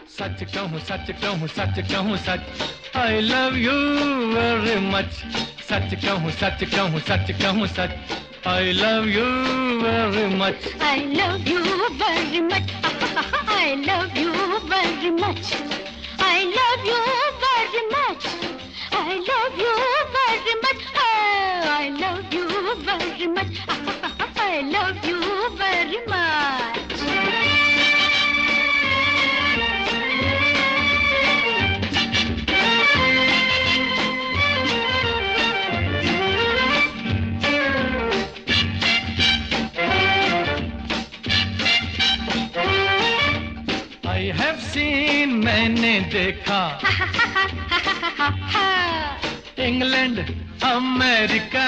सच कहूँ सच कहूँ सच कहूँ सच I love you very much सच कहूँ सच कहूँ सच कहूँ सच I love you very much I love you very much I love you very much I love you very much I love you very much I love you very much I love you very much I have seen मैंने देखा England America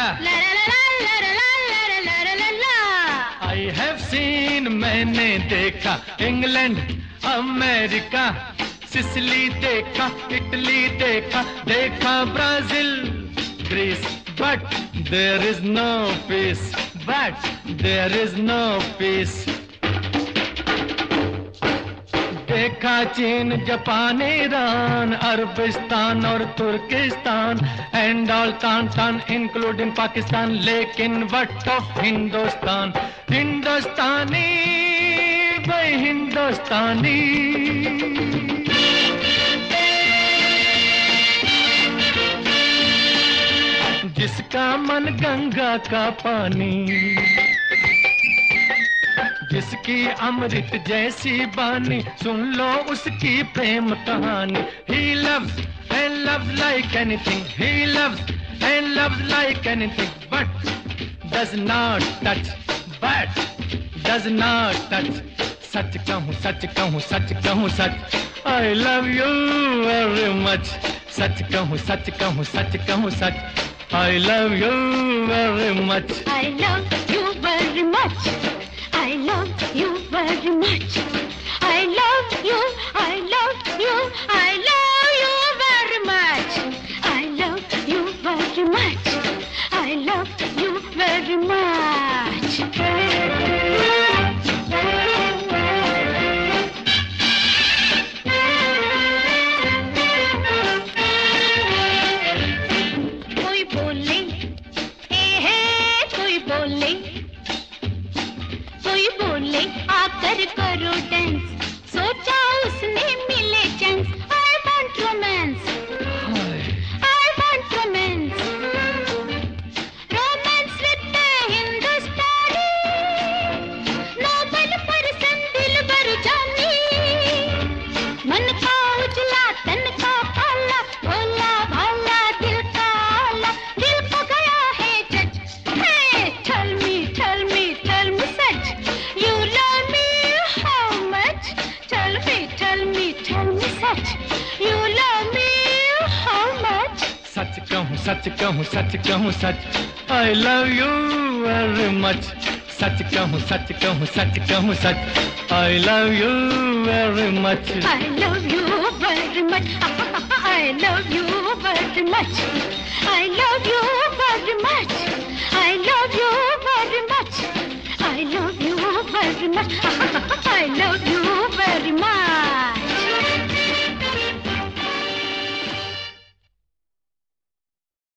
I have seen मैंने देखा England America Sicily देखा Italy देखा देखा Brazil Greece but there is no peace but there is no peace देखा चीन Japan Iran अरबिस्तान और तुर्किस्तान and all tan including Pakistan लेकिन व्हाट ऑफ हिंदुस्तान हिंदुस्तानी भाई हिंदुस्तानी जिसका मन गंगा का पानी जिसकी अमृत जैसी बानी सुन लो उसकी प्रेम कहानी He loves and loves like anything He loves and loves like anything but does not touch सच कहूँ सच कहूँ सच कहूँ सच I love you very much सच कहूँ सच कहूँ सच कहूँ सच I love you very much I love you very much I love you very much. I love you. I love you. I love you very much. I love you very much. I love you very much. कोई बोले, हे कोई बोले. कोई बोले आकर करो dance सोचा उसने मिले chance I want romance I want romance romance with the Hindustani noble person दिल भर जानी मन का उजला तन का काला भोला भाला दिल का आला दिल को गया है जज hey tell me such you love me how much tell me such you love me how much सच कहूँ सच कहूँ सच कहूँ सच I love you very much सच कहूँ सच कहूँ सच कहूँ सच I love you very much I love you very much I love you very much I love you very much